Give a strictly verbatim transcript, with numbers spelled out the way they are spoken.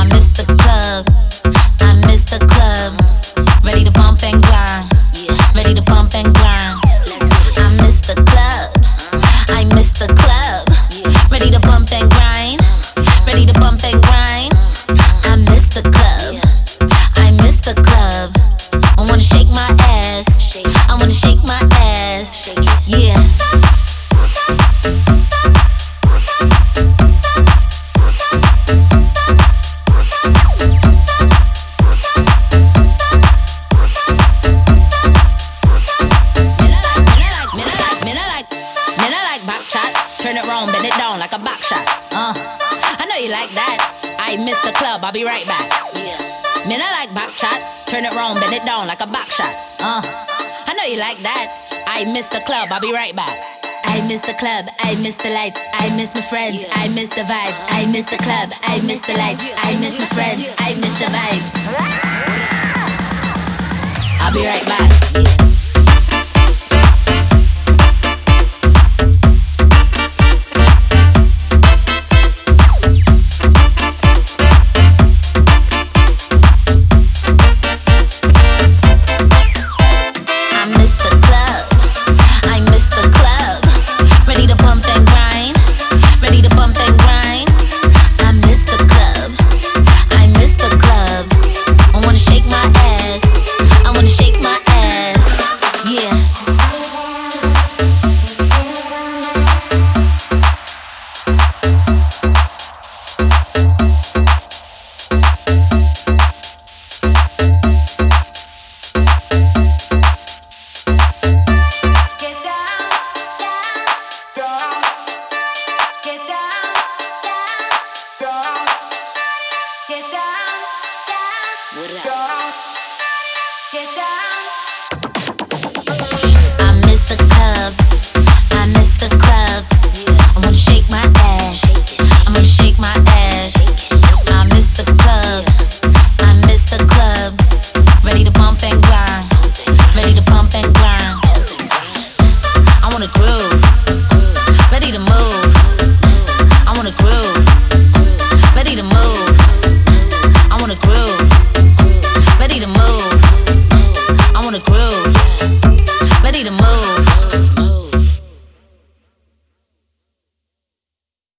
miss the club. I miss the club. Ready to bump and grind. Ready to bump and grind. I miss the club. I miss the club. Ready to bump and grind. Ready to bump and grind. I miss the club. I miss the club. I wanna shake my ass. I wanna shake my ass. Yeah. Turn it round, bend it down like a back shot. Uh, I know you like that. I miss the club, I'll be right back. Yeah. Man, I like back shot. Turn it round, bend it down like a back shot. Uh, I know you like that. I miss the club, I'll be right back. I miss the club, I miss the lights, I miss my friends, I miss the vibes. I miss the club, I miss the lights, I miss my friends, I miss the vibes. I'll be right back. Get down.